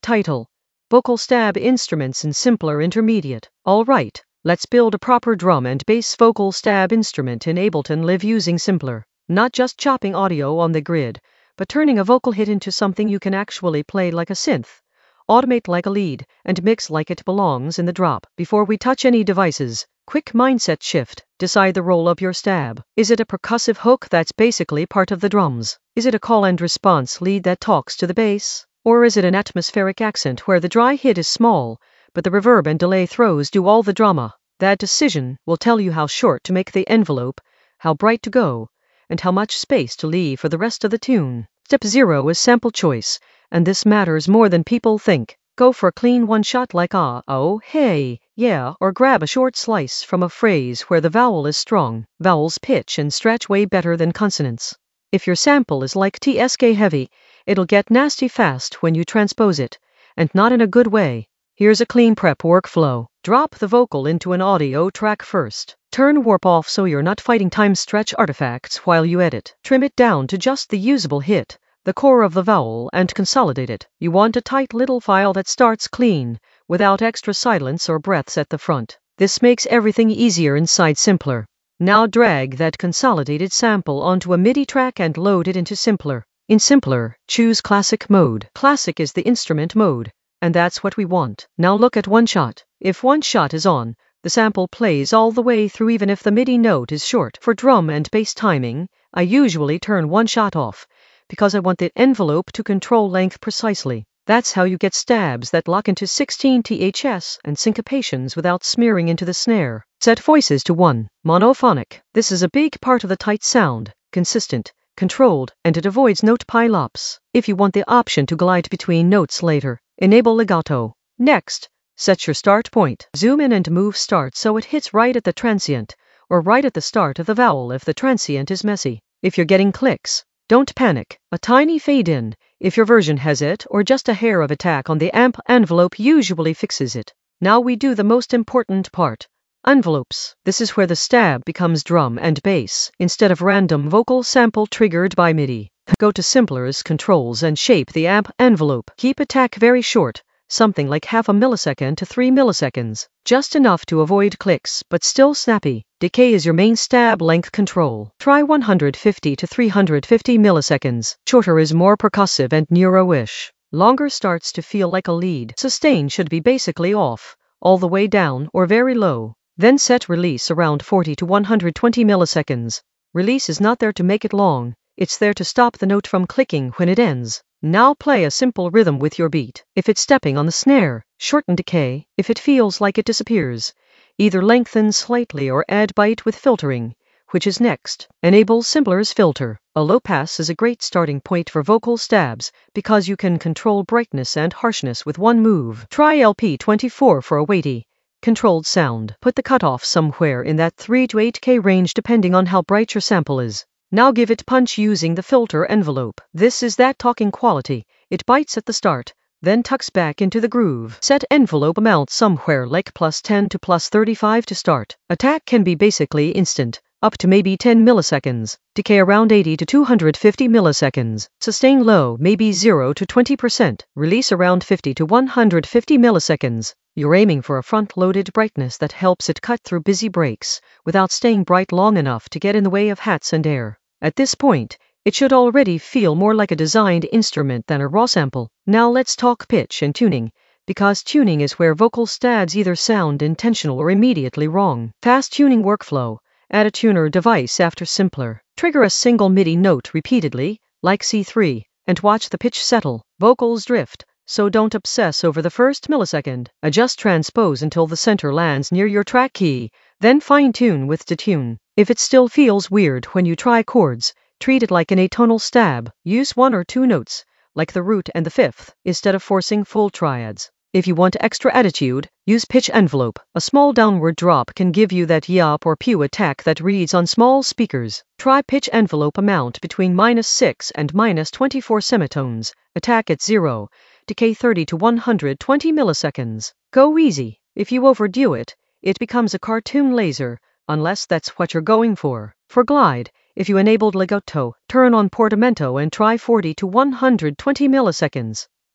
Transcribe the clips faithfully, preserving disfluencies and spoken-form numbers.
Title: Vocal Stab Instruments in Simpler Intermediate. Alright, let's build a proper drum and bass vocal stab instrument in Ableton Live using Simpler. Not just chopping audio on the grid, but turning a vocal hit into something you can actually play like a synth, automate like a lead, and mix like it belongs in the drop. Before we touch any devices, quick mindset shift. Decide the role of your stab. Is it a percussive hook that's basically part of the drums? Is it a call and response lead that talks to the bass? Or is it an atmospheric accent where the dry hit is small, but the reverb and delay throws do all the drama? That decision will tell you how short to make the envelope, how bright to go, and how much space to leave for the rest of the tune. Step zero is sample choice, and this matters more than people think. Go for a clean one shot like ah, oh, hey, yeah, or grab a short slice from a phrase where the vowel is strong. Vowels pitch and stretch way better than consonants. If your sample is like T S K heavy, it'll get nasty fast when you transpose it, and not in a good way. Here's a clean prep workflow. Drop the vocal into an audio track first. Turn warp off so you're not fighting time stretch artifacts while you edit. Trim it down to just the usable hit, the core of the vowel, and consolidate it. You want a tight little file that starts clean, without extra silence or breaths at the front. This makes everything easier inside Simpler. Now drag that consolidated sample onto a MIDI track and load it into Simpler. In Simpler, choose Classic mode. Classic is the instrument mode, and that's what we want. Now look at one shot. If one shot is on, the sample plays all the way through even if the MIDI note is short. For drum and bass timing, I usually turn one shot off, because I want the envelope to control length precisely. That's how you get stabs that lock into sixteen T H S and syncopations without smearing into the snare. Set voices to one. Monophonic. This is a big part of the tight sound. Consistent, controlled, and it avoids note pile-ups. If you want the option to glide between notes later, enable legato. Next, set your start point. Zoom in and move start so it hits right at the transient, or right at the start of the vowel if the transient is messy. If you're getting clicks, don't panic. A tiny fade in, if your version has it, or just a hair of attack on the amp envelope usually fixes it. Now we do the most important part. Envelopes. This is where the stab becomes drum and bass, instead of random vocal sample triggered by MIDI. Go to Simpler's controls and shape the amp envelope. Keep attack very short, something like half a millisecond to three milliseconds. Just enough to avoid clicks, but still snappy. Decay is your main stab length control. Try one hundred fifty to three hundred fifty milliseconds. Shorter is more percussive and neuro-ish. Longer starts to feel like a lead. Sustain should be basically off, all the way down or very low. Then set release around forty to one hundred twenty milliseconds. Release is not there to make it long, it's there to stop the note from clicking when it ends. Now play a simple rhythm with your beat. If it's stepping on the snare, shorten decay. If it feels like it disappears, either lengthen slightly or add bite with filtering, which is next. Enable Simpler's filter. A low pass is a great starting point for vocal stabs because you can control brightness and harshness with one move. Try L P twenty-four for a weighty, controlled sound. Put the cutoff somewhere in that three to eight K range depending on how bright your sample is. Now give it punch using the filter envelope. This is that talking quality. It bites at the start, then tucks back into the groove. Set envelope amount somewhere like plus ten to plus thirty-five to start. Attack can be basically instant, up to maybe ten milliseconds. Decay around eighty to two hundred fifty milliseconds. Sustain low, maybe zero to twenty percent. Release around fifty to one hundred fifty milliseconds. You're aiming for a front-loaded brightness that helps it cut through busy breaks, without staying bright long enough to get in the way of hats and air. At this point, it should already feel more like a designed instrument than a raw sample. Now let's talk pitch and tuning, because tuning is where vocal stabs either sound intentional or immediately wrong. Fast tuning workflow. Add a tuner device after Simpler. Trigger a single MIDI note repeatedly, like C three, and watch the pitch settle. Vocals drift, so don't obsess over the first millisecond. Adjust transpose until the center lands near your track key, then fine-tune with detune. If it still feels weird when you try chords, treat it like an atonal stab. Use one or two notes, like the root and the fifth, instead of forcing full triads. If you want extra attitude, use pitch envelope. A small downward drop can give you that yop or pew attack that reads on small speakers. Try pitch envelope amount between minus six and minus twenty-four semitones. Attack at zero. Decay thirty to one hundred twenty milliseconds. Go easy. If you overdo it, it becomes a cartoon laser, unless that's what you're going for. For glide, if you enabled legato, turn on portamento and try forty to one hundred twenty milliseconds.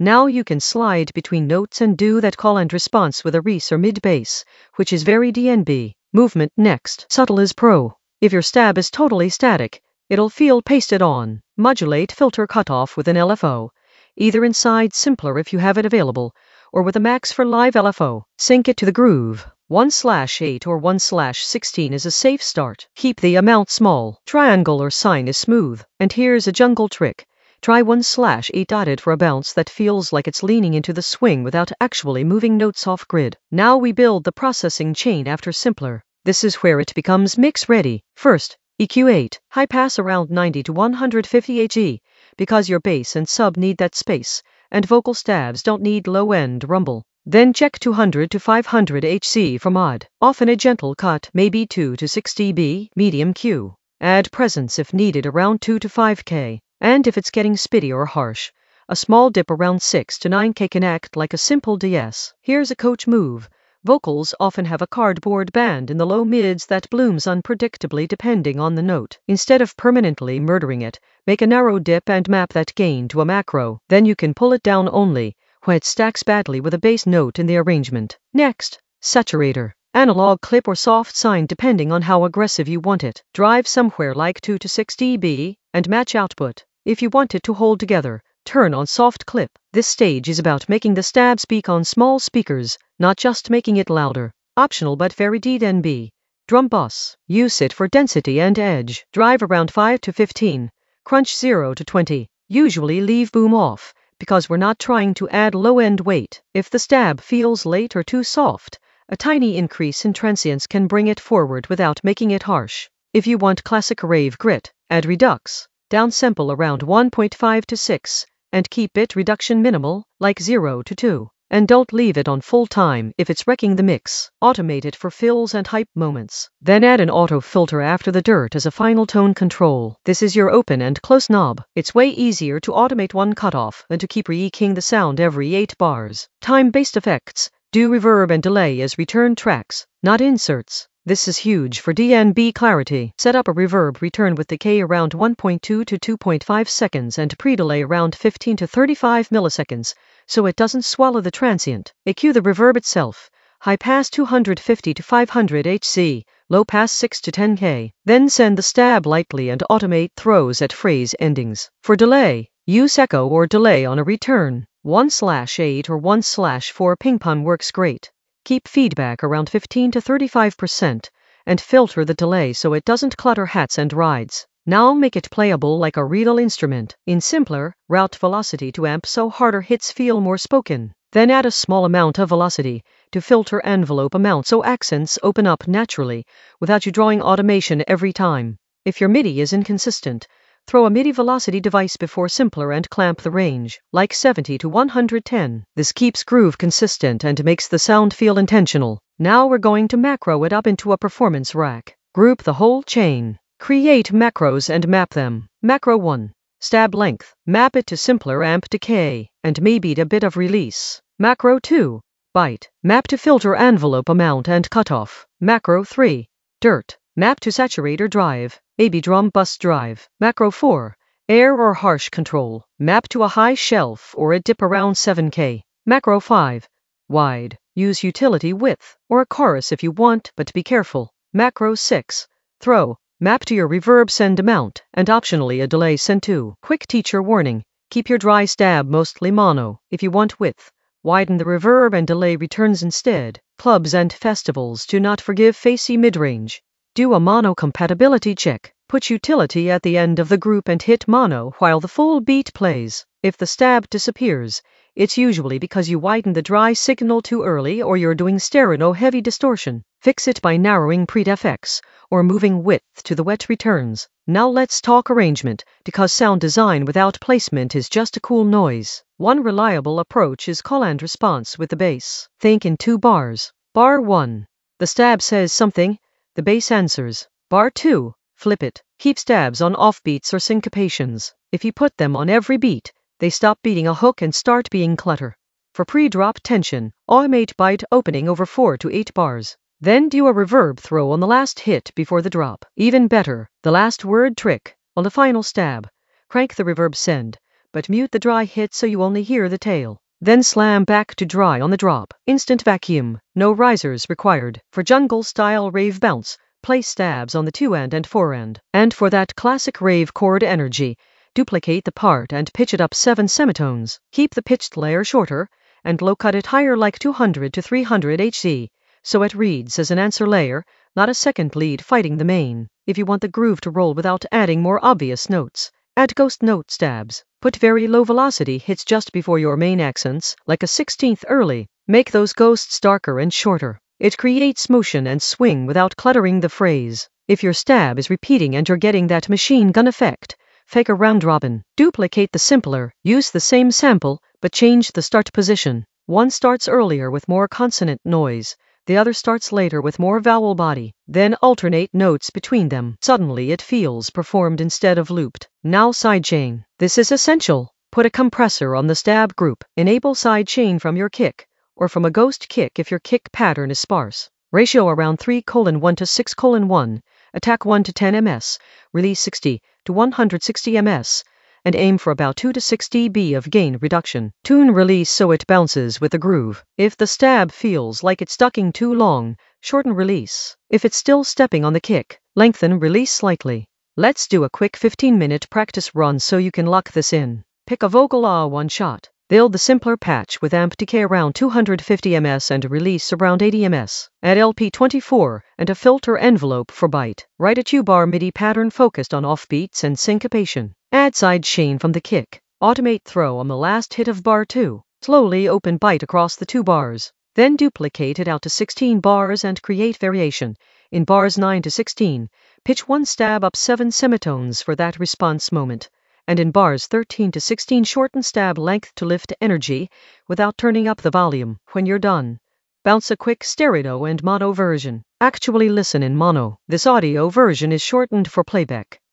Now you can slide between notes and do that call and response with a res or mid-bass, which is very D N B. Movement next. Subtle is pro. If your stab is totally static, it'll feel pasted on. Modulate filter cutoff with an L F O, either inside Simpler if you have it available, or with a Max for live L F O. Sync it to the groove. one slash eight or one slash sixteen is a safe start. Keep the amount small. Triangle or sine is smooth. And here's a jungle trick. Try one slash eight dotted for a bounce that feels like it's leaning into the swing without actually moving notes off grid. Now we build the processing chain after Simpler. This is where it becomes mix ready. First, E Q eight, high pass around ninety to one hundred fifty hertz, because your bass and sub need that space, and vocal stabs don't need low-end rumble. Then check two hundred to five hundred hertz for mod. Often a gentle cut, maybe two to six decibels, medium Q. Add presence if needed around two to five K. And if it's getting spitty or harsh, a small dip around six to nine K can act like a simple D S. Here's a coach move. Vocals often have a cardboard band in the low mids that blooms unpredictably depending on the note. Instead of permanently murdering it, make a narrow dip and map that gain to a macro. Then you can pull it down only when it stacks badly with a bass note in the arrangement. Next, saturator. Analog clip or soft sine depending on how aggressive you want it. Drive somewhere like two to six decibels and match output. If you want it to hold together, turn on soft clip. This stage is about making the stab speak on small speakers, not just making it louder. Optional but very D N B. Drum bus. Use it for density and edge. Drive around five to fifteen. Crunch zero to twenty. Usually leave boom off, because we're not trying to add low-end weight. If the stab feels late or too soft, a tiny increase in transients can bring it forward without making it harsh. If you want classic rave grit, add redux. Downsample around one point five to six, and keep bit reduction minimal, like zero to two. And don't leave it on full time if it's wrecking the mix. Automate it for fills and hype moments. Then add an auto filter after the dirt as a final tone control. This is your open and close knob. It's way easier to automate one cutoff than to keep re-EQing the sound every eight bars. Time-based effects. Do reverb and delay as return tracks, not inserts. This is huge for D N B clarity. Set up a reverb return with decay around one point two to two point five seconds and pre-delay around fifteen to thirty-five milliseconds, so it doesn't swallow the transient. E Q the reverb itself. High pass two hundred fifty to five hundred hertz, low pass six to ten K. Then send the stab lightly and automate throws at phrase endings. For delay, use echo or delay on a return. one slash eight or one slash four ping-pong works great. Keep feedback around fifteen to thirty-five percent, and filter the delay so it doesn't clutter hats and rides. Now make it playable like a real instrument. In Simpler, route velocity to amp so harder hits feel more spoken. Then add a small amount of velocity to filter envelope amount so accents open up naturally, without you drawing automation every time. If your MIDI is inconsistent, throw a MIDI velocity device before Simpler and clamp the range, like seventy to one hundred ten. This keeps groove consistent and makes the sound feel intentional. Now we're going to macro it up into a performance rack. Group the whole chain. Create macros and map them. Macro one. Stab length. Map it to Simpler amp decay, and maybe a bit of release. Macro two. Byte. Map to filter envelope amount and cutoff. Macro three. Dirt. Map to saturator drive, maybe drum bus drive. Macro four. Air or harsh control. Map to a high shelf or a dip around seven K. Macro five. Wide. Use utility width, or a chorus if you want, but be careful. Macro six. Throw. Map to your reverb send amount, and optionally a delay send to. Quick teacher warning. Keep your dry stab mostly mono. If you want width, widen the reverb and delay returns instead. Clubs and festivals do not forgive facey mid-range. Do a mono compatibility check. Put utility at the end of the group and hit mono while the full beat plays. If the stab disappears, it's usually because you widened the dry signal too early or you're doing stereo heavy distortion. Fix it by narrowing pre-F X or moving width to the wet returns. Now let's talk arrangement, because sound design without placement is just a cool noise. One reliable approach is call and response with the bass. Think in two bars. Bar one. The stab says something. The bass answers. Bar two. Flip it. Keep stabs on offbeats or syncopations. If you put them on every beat, they stop beating a hook and start being clutter. For pre-drop tension, automate byte opening over four to eight bars. Then do a reverb throw on the last hit before the drop. Even better, the last word trick. On the final stab, crank the reverb send, but mute the dry hit so you only hear the tail. Then slam back to dry on the drop. Instant vacuum. No risers required. For jungle-style rave bounce, place stabs on the two-end and four-end. And for that classic rave chord energy, duplicate the part and pitch it up seven semitones. Keep the pitched layer shorter, and low-cut it higher like two hundred to three hundred hertz, so it reads as an answer layer, not a second lead fighting the main. If you want the groove to roll without adding more obvious notes, add ghost note stabs. Put very low velocity hits just before your main accents, like a sixteenth early. Make those ghosts darker and shorter. It creates motion and swing without cluttering the phrase. If your stab is repeating and you're getting that machine gun effect, fake a round robin. Duplicate the simpler, use the same sample, but change the start position. One starts earlier with more consonant noise. The other starts later with more vowel body. Then alternate notes between them. Suddenly it feels performed instead of looped. Now sidechain. This is essential. Put a compressor on the stab group. Enable sidechain from your kick, or from a ghost kick if your kick pattern is sparse. Ratio around three colon one to six colon one. Attack one to ten meters. Release sixty to one hundred sixty meters. And aim for about two to six decibels of gain reduction. Tune release so it bounces with the groove. If the stab feels like it's ducking too long, shorten release. If it's still stepping on the kick, lengthen release slightly. Let's do a quick fifteen minute practice run so you can lock this in. Pick a vocal ah one shot. Build the simpler patch with amp decay around two hundred fifty meters and release around eighty meters. Add L P twenty-four and a filter envelope for bite. Write a two-bar MIDI pattern focused on offbeats and syncopation. Add sidechain from the kick. Automate throw on the last hit of bar two. Slowly open bite across the two bars. Then duplicate it out to sixteen bars and create variation. In bars nine to sixteen, pitch one stab up seven semitones for that response moment. And in bars thirteen to sixteen, shorten stab length to lift energy without turning up the volume. When you're done, bounce a quick stereo and mono version. Actually listen in mono. This audio version is shortened for playback.